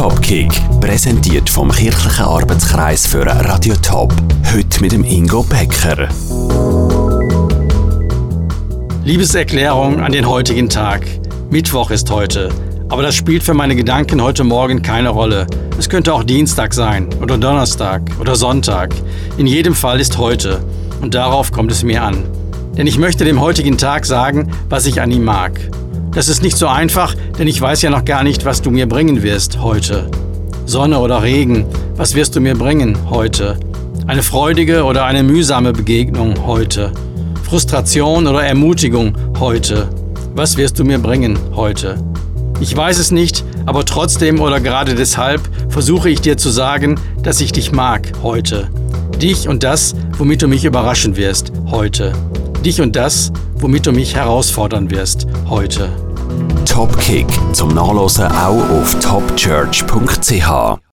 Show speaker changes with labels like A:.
A: Topkick, präsentiert vom kirchlichen Arbeitskreis für Radio Top. Heute mit dem Ingo Becker.
B: Liebeserklärung an den heutigen Tag. Mittwoch ist heute. Aber das spielt für meine Gedanken heute Morgen keine Rolle. Es könnte auch Dienstag sein oder Donnerstag oder Sonntag. In jedem Fall ist heute. Und darauf kommt es mir an. Denn ich möchte dem heutigen Tag sagen, was ich an ihm mag. Das ist nicht so einfach, denn ich weiß ja noch gar nicht, was du mir bringen wirst heute. Sonne oder Regen, was wirst du mir bringen heute? Eine freudige oder eine mühsame Begegnung heute? Frustration oder Ermutigung heute? Was wirst du mir bringen heute? Ich weiß es nicht, aber trotzdem oder gerade deshalb versuche ich dir zu sagen, dass ich dich mag heute. Dich und das, womit du mich überraschen wirst heute. Dich und das, womit du mich herausfordern wirst heute.
A: Topkick zum Nachlesen auch auf topchurch.ch.